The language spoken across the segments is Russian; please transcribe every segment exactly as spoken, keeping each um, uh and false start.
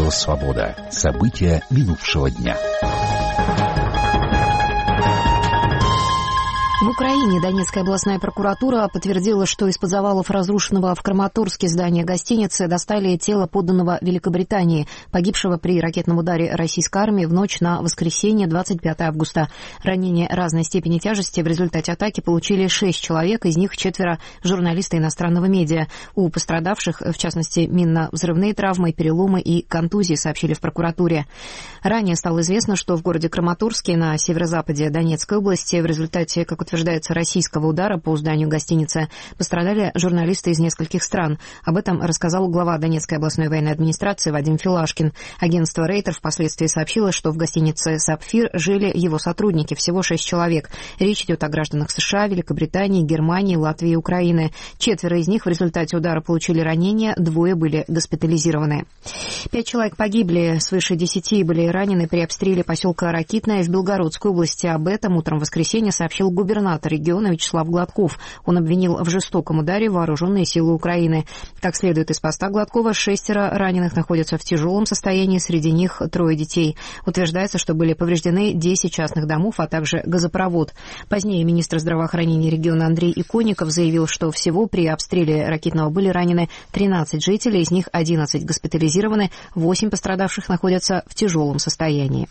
Радио «Свобода». События минувшего дня. В Украине Донецкая областная прокуратура подтвердила, что из-под завалов разрушенного в Краматорске здания гостиницы достали тело подданного Великобритании, погибшего при ракетном ударе российской армии в ночь на воскресенье двадцать пятого августа. Ранения разной степени тяжести в результате атаки получили шесть человек, из них четверо журналисты иностранного медиа. У пострадавших, в частности, минно-взрывные травмы, переломы и контузии, сообщили в прокуратуре. Ранее стало известно, что в городе Краматорске на северо-западе Донецкой области в результате, как утверждается, российского удара по зданию гостиницы пострадали журналисты из нескольких стран. Об этом рассказал глава Донецкой областной военной администрации Вадим Филашкин. Агентство Рейтер впоследствии сообщило, что в гостинице «Сапфир» жили его сотрудники, всего шесть человек. Речь идет о гражданах США, Великобритании, Германии, Латвии и Украины. Четверо из них в результате удара получили ранения, двое были госпитализированы. Пять человек погибли, свыше десяти были ранены при обстреле поселка Ракитное в Белгородской области. Об этом утром в воскресенье сообщил губернатор региона Вячеслав Гладков. Он обвинил в жестоком ударе вооруженные силы Украины. Как следует из поста Гладкова, шестеро раненых находятся в тяжелом состоянии, среди них трое детей. Утверждается, что были повреждены десять частных домов, а также газопровод. Позднее министр здравоохранения региона Андрей Иконников заявил, что всего при обстреле Ракитного были ранены тринадцать жителей, из них одиннадцать госпитализированы, восемь пострадавших находятся в тяжелом состоянии.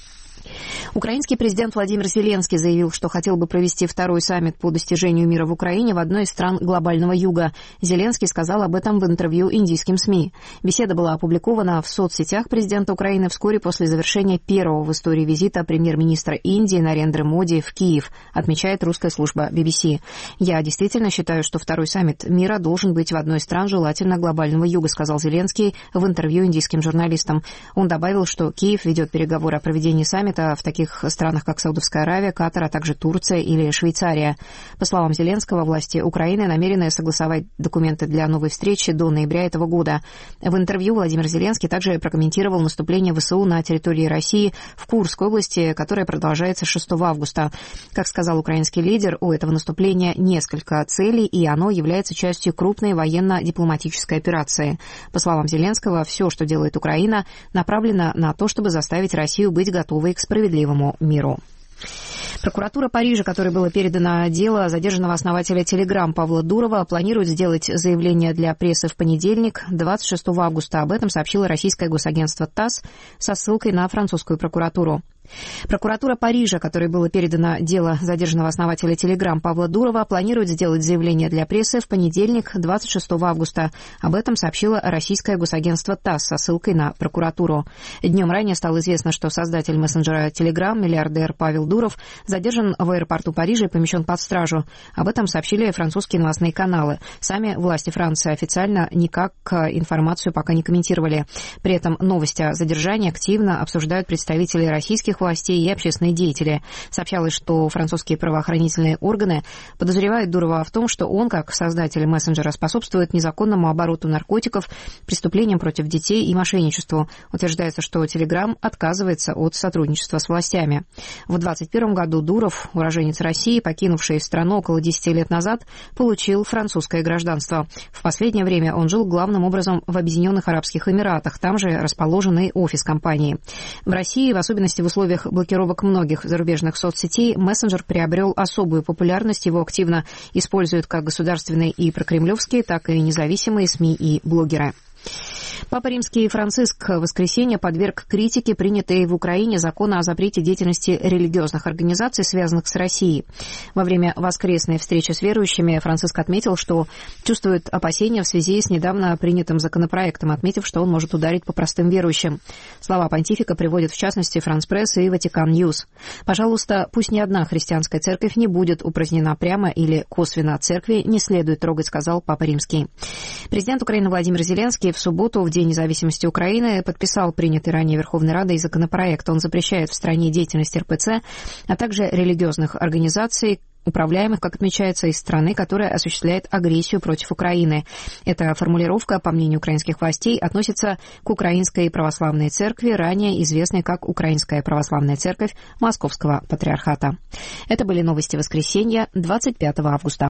Украинский президент Владимир Зеленский заявил, что хотел бы провести второй саммит по достижению мира в Украине в одной из стран глобального юга. Зеленский сказал об этом в интервью индийским СМИ. Беседа была опубликована в соцсетях президента Украины вскоре после завершения первого в истории визита премьер-министра Индии Нарендры Моди в Киев, отмечает русская служба би би си. «Я действительно считаю, что второй саммит мира должен быть в одной из стран, желательно глобального юга», сказал Зеленский в интервью индийским журналистам. Он добавил, что Киев ведет переговоры о проведении саммита в таких странах, как Саудовская Аравия, Катар, а также Турция или Швейцария. По словам Зеленского, власти Украины намерены согласовать документы для новой встречи до ноября этого года. В интервью Владимир Зеленский также прокомментировал наступление ВСУ на территории России в Курской области, которое продолжается с шестого августа. Как сказал украинский лидер, у этого наступления несколько целей, и оно является частью крупной военно-дипломатической операции. По словам Зеленского, все, что делает Украина, направлено на то, чтобы заставить Россию быть готовой к справедливому миру. Прокуратура Парижа, которой было передано дело задержанного основателя Telegram Павла Дурова, планирует сделать заявление для прессы в понедельник, двадцать шестого августа. Об этом сообщило российское госагентство ТАСС со ссылкой на французскую прокуратуру. Прокуратура Парижа, которой было передано дело задержанного основателя Telegram Павла Дурова, планирует сделать заявление для прессы в понедельник, двадцать шестого августа. Об этом сообщило российское госагентство ТАСС со ссылкой на прокуратуру. Днем ранее стало известно, что создатель мессенджера Telegram, миллиардер Павел Дуров, задержан в аэропорту Парижа и помещен под стражу. Об этом сообщили французские новостные каналы. Сами власти Франции официально никак информацию пока не комментировали. При этом новости о задержании активно обсуждают представители российских властей и общественные деятели. Сообщалось, что французские правоохранительные органы подозревают Дурова в том, что он, как создатель мессенджера, способствует незаконному обороту наркотиков, преступлениям против детей и мошенничеству. Утверждается, что Telegram отказывается от сотрудничества с властями. В двадцать первом году Дуров, уроженец России, покинувший страну около десяти лет назад, получил французское гражданство. В последнее время он жил главным образом в Объединенных Арабских Эмиратах. Там же расположен и офис компании. В России, в особенности в условиях блокировок многих зарубежных соцсетей, мессенджер приобрел особую популярность. Его активно используют как государственные и прокремлевские, так и независимые СМИ и блогеры. Папа Римский Франциск в воскресенье подверг критике принятые в Украине закон о запрете деятельности религиозных организаций, связанных с Россией. Во время воскресной встречи с верующими Франциск отметил, что чувствует опасения в связи с недавно принятым законопроектом, отметив, что он может ударить по простым верующим. Слова понтифика приводят в частности Франс Пресс и Ватикан Ньюс. «Пожалуйста, пусть ни одна христианская церковь не будет упразднена прямо или косвенно. Церкви не следует трогать», сказал Папа Римский. Президент Украины Владимир Зеленский в субботу, в День независимости Украины, подписал принятый ранее Верховной Радой законопроект. Он запрещает в стране деятельность эр пэ цэ, а также религиозных организаций, управляемых, как отмечается, из страны, которая осуществляет агрессию против Украины. Эта формулировка, по мнению украинских властей, относится к Украинской православной церкви, ранее известной как Украинская православная церковь Московского патриархата. Это были новости воскресенья, двадцать пятого августа.